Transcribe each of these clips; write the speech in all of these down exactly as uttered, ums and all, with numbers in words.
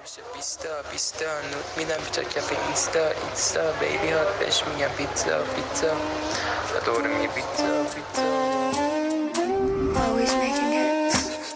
میشه بیستا بیستا نوت میدم بیچار کف اینستا اینستا بیبی هات بهش میگم پیتزا پیتزا و دوره میگه پیتزا پیتزا. Always making hits.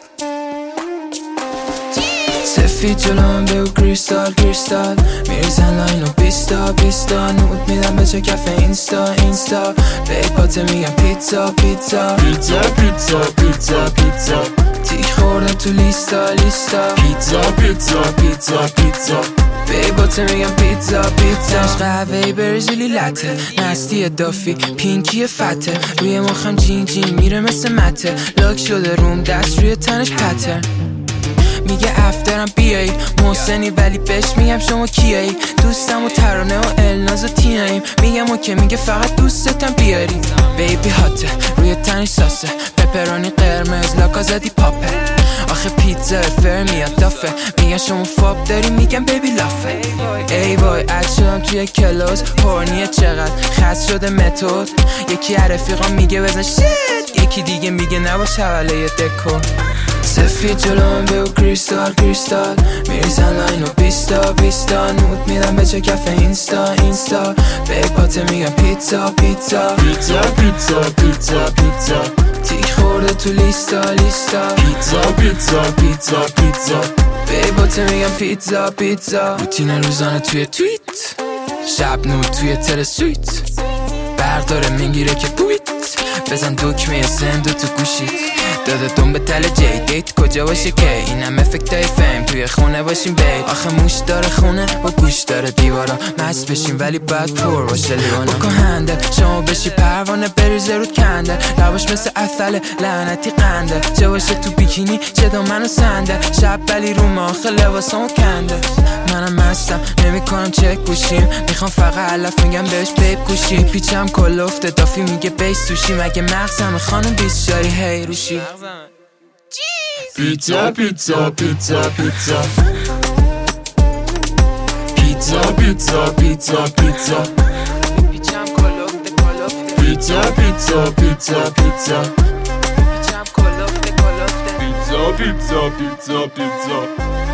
سفید جلوم بگو کریستال کریستال میریزن لاینو بیستا بیستا نوت میدم بچه کف اینستا اینستا بیباته میگم پیتزا پیتزا پیتزا پیتزا پیتزا پیتزا تیک خوردم تو لیستا لیستا پیتزا پیتزا پیتزا پیتزا بیباته میگم پیتزا پیتزا قهوه‌ای برزیلی لته نستی دافی پینکی فته روی مخم جین جین میره مثل مته لاک شده روم دست روی تنش پتر میگه افترم بیایی محسنی ولی بهش میگم شما کیایی دوستم و ترانه و الناز و تیناییم میگم اوکی میگه فقط دوستتم بیاری بیبی هاته روی تنش ساسه پپرانی قرمز لاکا زدی پاپه آخه پیتزا فر میاد دافه میگن شما فاب داری میگم بیبی لافه ای وای اد شدم توی کلاس هورنیه چقدر خست شده متد یکی رفیقام میگه بزن شت یکی دیگه میگه نباش حواله دکو سفید جلوم بگو کریستال کریستال میریزن لاینو بیستا بیستا نوت میدم بچه کف اینستا اینستا بیباته میگم پیتزا پیتزا پیتزا پیتزا پیتزا پیتزا تیک خورده تو لیستا لیستا پیتزا پیتزا پیتزا پیتزا بیباته میگم پیتزا پیتزا روتین روزانه توی تویت شب نوت توی تل سویت برداره میگیره که پویت بزن دکمه سندو تو گوشیت داده دون به تل جی دیت کجا باشه که اینم افکتای فیم توی خونه باشیم بی آخه موش داره خونه و گوش داره دیوارا مست بشیم ولی بعد پر باشه لیوانا بکن هنده شما بشی پروانه بریزه رود کنده لباش مثل اثل لعنتی قنده چه باشه تو بیکینی چه دامن و سنده شب بلی رو ما آخه لباسامو کنده منم مستم نمی کنم چک بوشیم میخوام فقط علف میگم بهش بیب گوشی پیچم کل افته دافی میگه بیس توشی مگه مغزم خانم بیس شاری هی روشی پیتزا پیتزا پیتزا پیتزا پیتزا پیتزا پیتزا پیتزا پیچم کل افته کل افته پیتزا پیتزا پیتزا پیتزا پیچم کل افته کل افته پیتزا پیتزا پیتزا پیتزا